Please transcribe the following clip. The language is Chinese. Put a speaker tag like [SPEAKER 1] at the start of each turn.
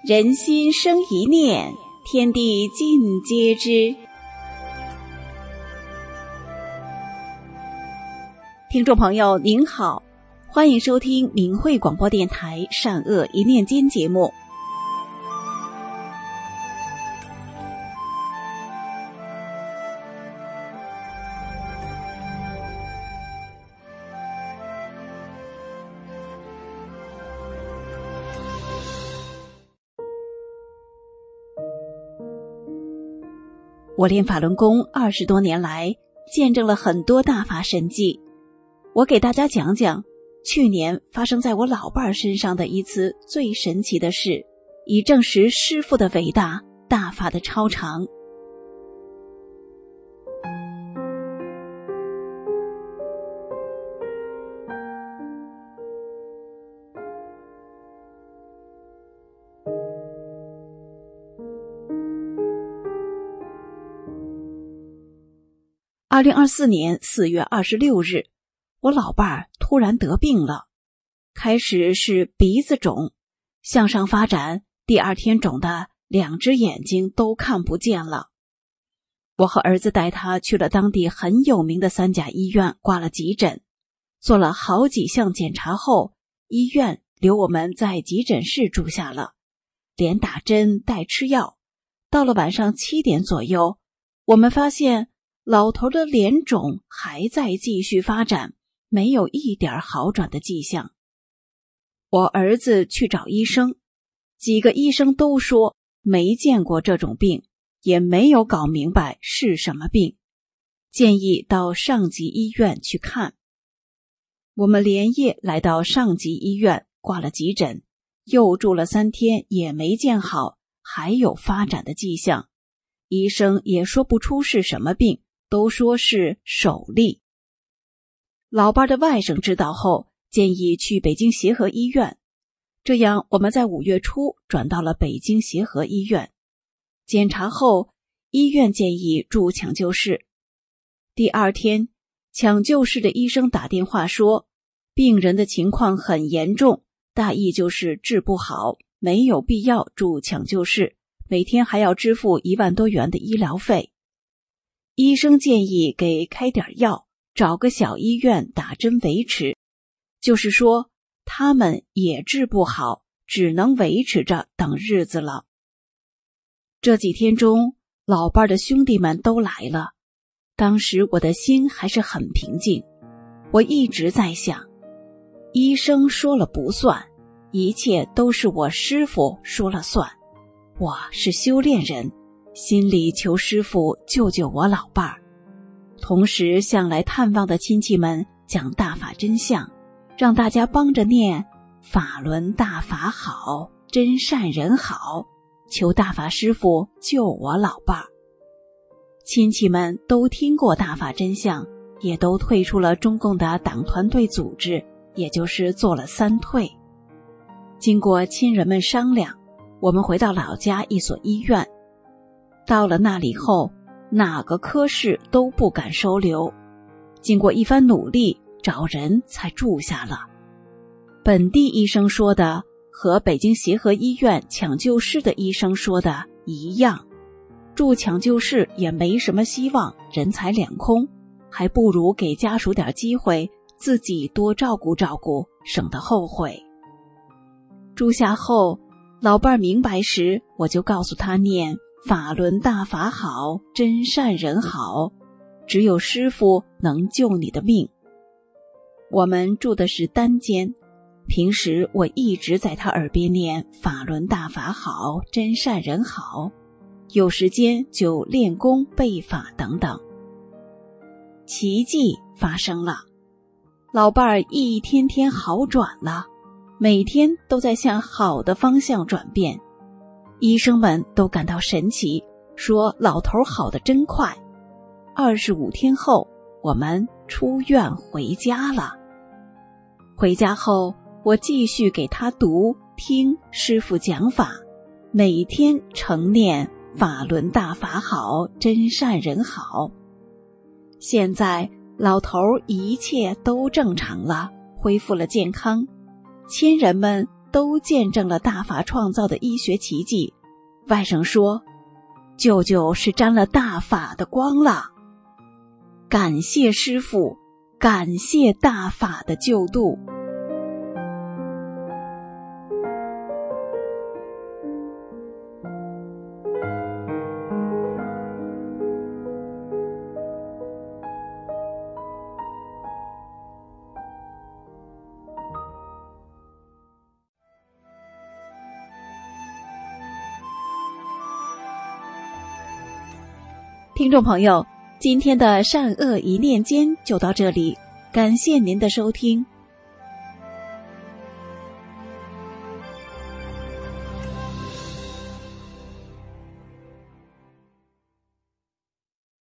[SPEAKER 1] 人心生一念，天地尽皆知。听众朋友您好，欢迎收听明慧广播电台善恶一念间节目。我练法轮功20多年来，见证了很多大法神迹。我给大家讲讲去年发生在我老伴儿身上的一次最神奇的事，以证实师父的伟大，大法的超常。2024年4月26日，我老伴儿突然得病了。开始是鼻子肿，向上发展，第2天肿的2只眼睛都看不见了。我和儿子带他去了当地很有名的3甲医院挂了急诊，做了好几项检查后，医院留我们在急诊室住下了，连打针带吃药。到了晚上7点左右，我们发现老头的脸肿还在继续发展，没有一点好转的迹象。我儿子去找医生，几个医生都说没见过这种病，也没有搞明白是什么病，建议到上级医院去看。我们连夜来到上级医院挂了急诊，又住了3天也没见好，还有发展的迹象。医生也说不出是什么病，都说是手力。老伴的外甥知道后，建议去北京协和医院，这样我们在5月初转到了北京协和医院。检查后，医院建议住抢救室。第2天，抢救室的医生打电话说，病人的情况很严重，大意就是治不好，没有必要住抢救室，每天还要支付1万多元的医疗费。医生建议给开点药，找个小医院打针维持，就是说他们也治不好，只能维持着等日子了。这几天中，老伴的兄弟们都来了，当时我的心还是很平静。我一直在想，医生说了不算，一切都是我师父说了算。我是修炼人，心里求师父救救我老伴儿，同时向来探望的亲戚们讲大法真相，让大家帮着念法轮大法好，真善人好，求大法师父救我老伴儿。亲戚们都听过大法真相，也都退出了中共的党团队组织，也就是做了3退。经过亲人们商量，我们回到老家一所医院。到了那里后，哪个科室都不敢收留，经过一番努力，找人才住下了。本地医生说的和北京协和医院抢救室的医生说的一样，住抢救室也没什么希望，人财两空，还不如给家属点机会，自己多照顾照顾，省得后悔。住下后，老伴明白时，我就告诉他念法轮大法好，真善人好，只有师父能救你的命。我们住的是单间，平时我一直在他耳边念法轮大法好，真善人好，有时间就练功背法等等。奇迹发生了，老伴儿一天天好转了，每天都在向好的方向转变。医生们都感到神奇，说老头好得真快。25天后，我们出院回家了。回家后，我继续给他读听师父讲法，每天诚念法轮大法好，真善人好。现在老头一切都正常了，恢复了健康，亲人们都见证了大法创造的医学奇迹。外甥说，舅舅是沾了大法的光了。感谢师父，感谢大法的救度。听众朋友，今天的善恶一念间就到这里，感谢您的收听。